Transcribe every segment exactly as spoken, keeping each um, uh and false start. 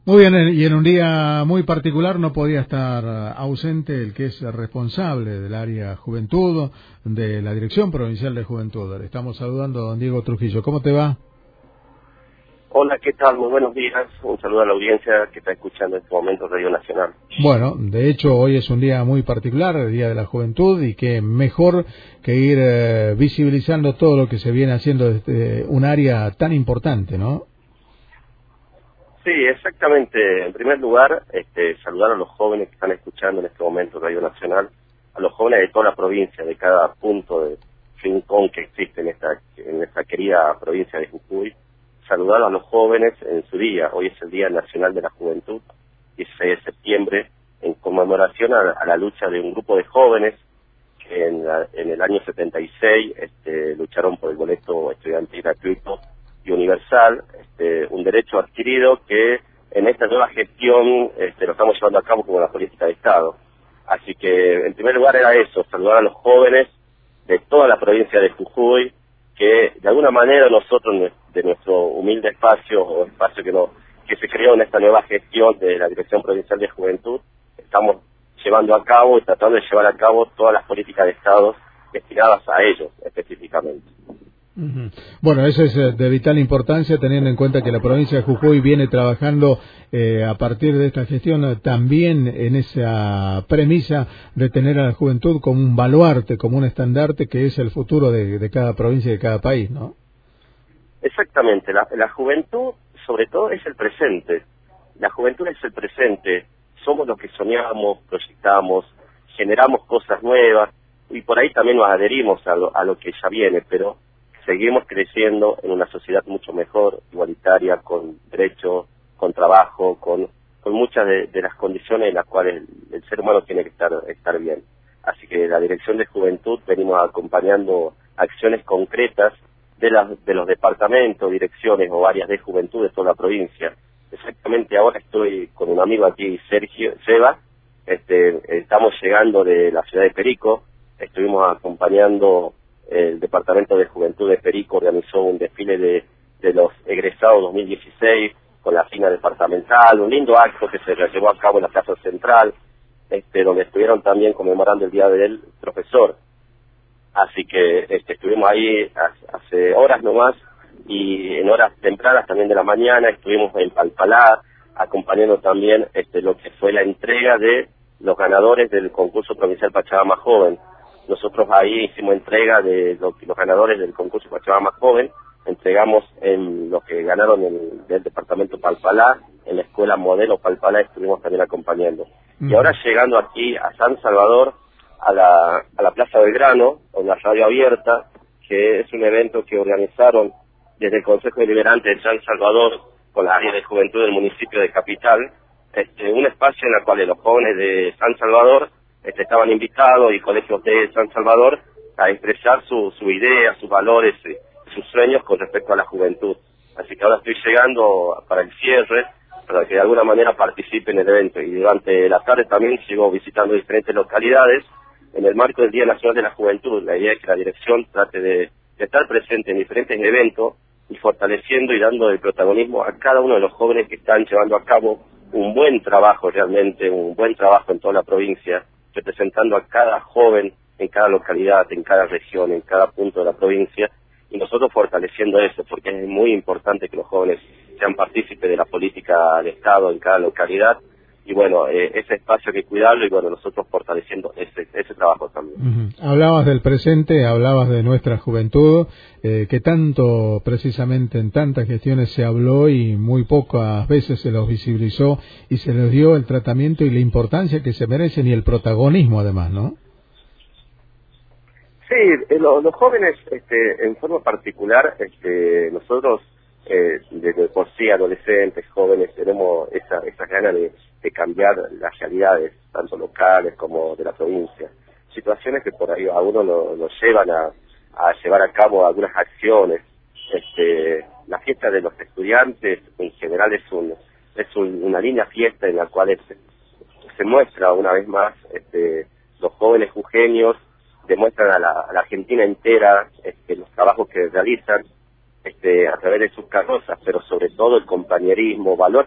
Muy bien, y en un día muy particular no podía estar ausente el que es el responsable del área Juventud, de la Dirección Provincial de Juventud. Le estamos saludando a don Diego Trujillo. ¿Cómo te va? Hola, ¿qué tal? Muy buenos días. Un saludo a la audiencia que está escuchando en este momento Radio Nacional. Bueno, de hecho hoy es un día muy particular, el Día de la Juventud, y qué mejor que ir eh, visibilizando todo lo que se viene haciendo desde un área tan importante, ¿no? Sí, exactamente. En primer lugar, este, saludar a los jóvenes que están escuchando en este momento Radio Nacional, a los jóvenes de toda la provincia, de cada punto de rincón que existe en esta, en esta querida provincia de Jujuy. Saludar a los jóvenes en su día. Hoy es el Día Nacional de la Juventud, dieciséis de septiembre, en conmemoración a, a la lucha de un grupo de jóvenes que en, la, en el año setenta y seis este, lucharon por el boleto estudiantil gratuito y universal, este, un derecho adquirido que en esta nueva gestión este, lo estamos llevando a cabo como la política de Estado. Así que, en primer lugar, era eso, saludar a los jóvenes de toda la provincia de Jujuy, que de alguna manera nosotros, de nuestro humilde espacio, o espacio que, no, que se creó en esta nueva gestión de la Dirección Provincial de Juventud, estamos llevando a cabo y tratando de llevar a cabo todas las políticas de Estado destinadas a ellos específicamente. Uh-huh. Bueno, eso es de vital importancia, teniendo en cuenta que la provincia de Jujuy viene trabajando eh, a partir de esta gestión también en esa premisa de tener a la juventud como un baluarte, como un estandarte que es el futuro de, de cada provincia y de cada país, ¿no? Exactamente, la, la juventud sobre todo es el presente, la juventud es el presente, somos los que soñamos, proyectamos, generamos cosas nuevas y por ahí también nos adherimos a lo, a lo que ya viene, pero seguimos creciendo en una sociedad mucho mejor, igualitaria, con derechos, con trabajo, con, con muchas de, de las condiciones en las cuales el, el ser humano tiene que estar, estar bien. Así que la Dirección de Juventud venimos acompañando acciones concretas de, las, de los departamentos, direcciones o áreas de juventud de toda la provincia. Exactamente ahora estoy con un amigo aquí, Sergio Seba, este, estamos llegando de la ciudad de Perico, estuvimos acompañando. El Departamento de Juventud de Perico organizó un desfile de, de los egresados dos mil dieciséis con la fina departamental, un lindo acto que se llevó a cabo en la Plaza Central, este, donde estuvieron también conmemorando el Día del Profesor. Así que este, estuvimos ahí hace horas nomás y en horas tempranas también de la mañana estuvimos en Palpalá acompañando también este, lo que fue la entrega de los ganadores del concurso provincial Pachamama Joven. Nosotros ahí hicimos entrega de lo, los ganadores del concurso Pachamama Joven, entregamos en los que ganaron el, del departamento Palpalá, en la escuela modelo Palpalá estuvimos también acompañando. Mm. Y ahora llegando aquí a San Salvador, a la, a la Plaza Belgrano, con la radio abierta, que es un evento que organizaron desde el Consejo Deliberante de San Salvador, con la área de juventud del municipio de Capital, este, un espacio en el cual los jóvenes de San Salvador Este, estaban invitados y colegios de San Salvador a expresar su, su idea, sus valores, eh, sus sueños con respecto a la juventud. Así que ahora estoy llegando para el cierre, para que de alguna manera participe en el evento. Y durante la tarde también sigo visitando diferentes localidades en el marco del Día Nacional de la Juventud. La idea es que la dirección trate de, de estar presente en diferentes eventos y fortaleciendo y dando el protagonismo a cada uno de los jóvenes que están llevando a cabo un buen trabajo realmente, un buen trabajo en toda la provincia, representando a cada joven en cada localidad, en cada región, en cada punto de la provincia, y nosotros fortaleciendo eso, porque es muy importante que los jóvenes sean partícipes de la política de Estado en cada localidad, y bueno, eh, ese espacio hay que cuidarlo, y bueno, nosotros fortaleciendo ese, ese trabajo también. Uh-huh. Hablabas del presente, hablabas de nuestra juventud, eh, que tanto precisamente en tantas gestiones se habló y muy pocas veces se los visibilizó y se les dio el tratamiento y la importancia que se merecen y el protagonismo además, ¿no? Sí, eh, lo, los jóvenes, este, en forma particular, este, nosotros, eh, de, de por sí, adolescentes, jóvenes, tenemos esa, esa ganas de, de cambiar las realidades, tanto locales como de la provincia. Situaciones que por ahí a uno lo, lo llevan a, a llevar a cabo algunas acciones. Este, la fiesta de los estudiantes, en general, es un, es un, una linda fiesta en la cual se, se muestra una vez más, este, los jóvenes jujeños demuestran a la, a la Argentina entera este, los trabajos que realizan este, a través de sus carrozas, pero sobre todo el compañerismo, valores que se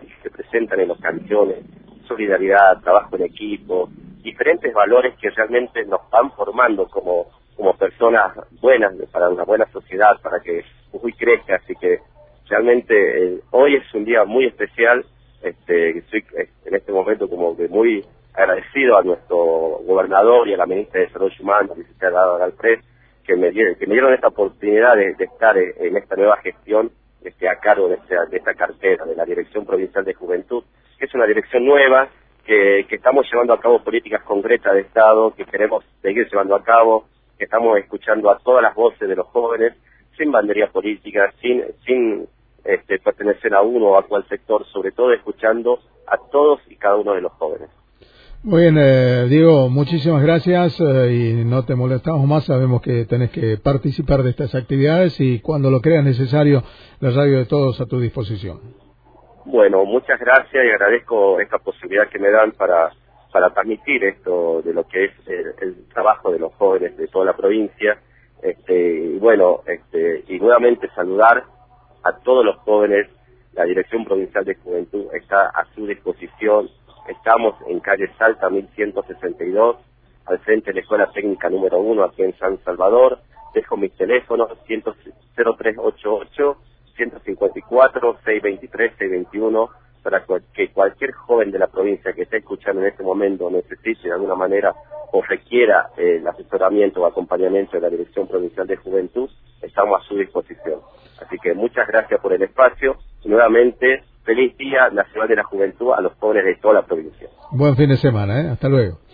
presentan en los canciones: solidaridad, trabajo en equipo, diferentes valores que realmente nos van formando como, como personas buenas para una buena sociedad, para que Jujuy crezca. Así que realmente eh, hoy es un día muy especial. Este, estoy en este momento como que muy agradecido a nuestro gobernador y a la ministra de Desarrollo Humano, la licenciada Galpres, que me dieron, que me dieron esta oportunidad de, de estar en esta nueva gestión, este, a cargo de esta, de esta cartera, de la Dirección Provincial de Juventud, que es una dirección nueva, que, que estamos llevando a cabo políticas concretas de Estado, que queremos seguir llevando a cabo, que estamos escuchando a todas las voces de los jóvenes, sin bandería política, sin, sin este, pertenecer a uno o a cual sector, sobre todo escuchando a todos y cada uno de los jóvenes. Muy bien, eh, Diego, muchísimas gracias eh, y no te molestamos más. Sabemos que tenés que participar de estas actividades y cuando lo creas necesario, la radio de todos a tu disposición. Bueno, muchas gracias y agradezco esta posibilidad que me dan para, para transmitir esto de lo que es el, el trabajo de los jóvenes de toda la provincia. Este, y bueno, este, y nuevamente saludar a todos los jóvenes. La Dirección Provincial de Juventud está a su disposición. Estamos en calle Salta mil ciento sesenta y dos, al frente de la Escuela Técnica número uno, aquí en San Salvador. Dejo mis teléfonos cero tres ocho ocho, ciento cincuenta y cuatro, seiscientos veintitrés, seiscientos veintiuno, para que cualquier joven de la provincia que esté escuchando en este momento necesite de alguna manera o requiera eh, el asesoramiento o acompañamiento de la Dirección Provincial de Juventud, estamos a su disposición. Así que muchas gracias por el espacio y nuevamente feliz Día Nacional de la Juventud a los jóvenes de toda la provincia. Buen fin de semana, ¿eh? Hasta luego.